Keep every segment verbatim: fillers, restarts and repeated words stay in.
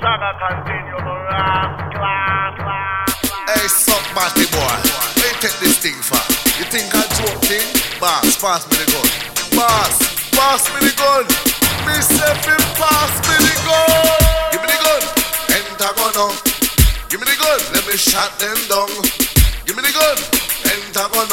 Saga continue to rock, class, class, class. Hey, suck Matty boy, where you take this thing from? You think I joke thing? Boss, pass me the gun. Boss, pass me the gun. Me say fi pass me the gun. Give me the gun, Pentagon. Give me the gun, let me shut them down. Give me the gun, Pentagon.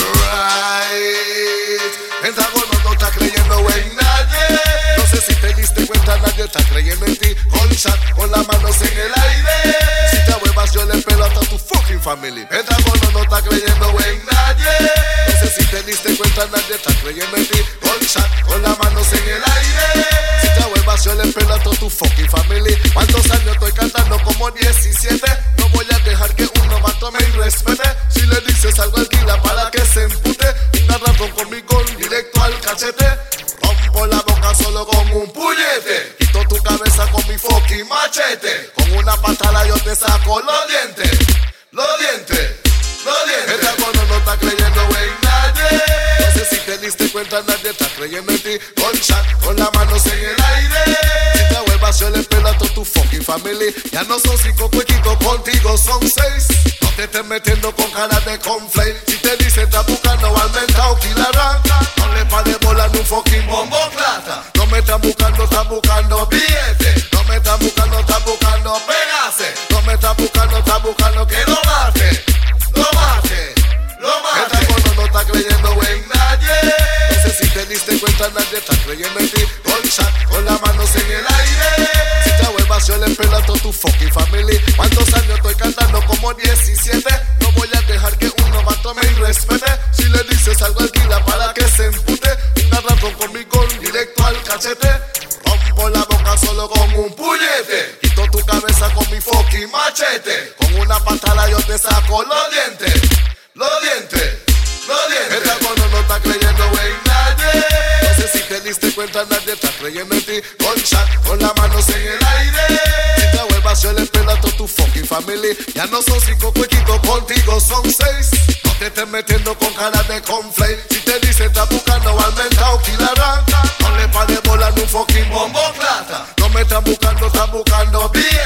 Right. Pentagon no está creyendo en nadie. No sé si te diste cuenta, nadie está creyendo en ti. Gunshot con las manos en el aire. Si te huevas yo le pelo hasta tu fucking family. Pentagon no está creyendo en nadie. No sé si te diste cuenta, nadie está creyendo en ti. Gunshot con las manos en el aire. Si te huevas yo le pelo hasta tu fucking family. ¿Cuántos años estoy cantando? Como diecisiete. No voy a dejar que un novato me irrespete. Si le dices algo alquila para que se empute. Un agarrón conmigo directo al cachete. Rompo la boca solo con un puñete. Quito tu cabeza con mi fucking machete. Con una patada yo te saco los dientes. Los dientes, los dientes. El dragón no está creyendo en nadie. No sé si te diste cuenta, nadie está creyendo en ti. Gunshot con las manos en el aire. Si te vuelvas yo le pelo a toda tu fucking family. Ya no son cinco cuequitos, contigo son seis. No te estés metiendo con cara de conflate. Si te dicen está buscando al mentao quilarán. No le pares bola en un fucking bombo plata. No me están buscando, están buscando billetes. No me están buscando, están buscando pegarse. No me están buscando, están buscando que lo mate. Lo mate, lo mate. El dragón no está creyendo en nadie. No sé si te diste cuenta, nadie está creyendo en ti. Gunshot con las manos en el aire. Si te vuelvas yo le pelo a toda tu fucking family. ¿Cuántos años estoy cantando? Como diecisiete. No voy a dejar que un novato me irrespete. Si le dices algo alquila para que se empute. Un agarrón conmigo directo al cachete. Rompo la boca solo con un puñete. Quito tu cabeza con mi fucking machete. Con una patada yo te saco los dientes. Los dientes, los dientes. El dragón no está creyendo en nadie. No sé si te diste cuenta, nadie está creyendo en ti. Gunshot con las manos en el aire. Si te vuelvas yo le pelo a toda tu fucking family. Ya no son cinco cuequitos, contigo son seis. No te estés metiendo con cara de conflate. Si te dicen está buscando al mentao quilarán. No le pares bola en un fucking bombo plata. No me están buscando, están buscando bien.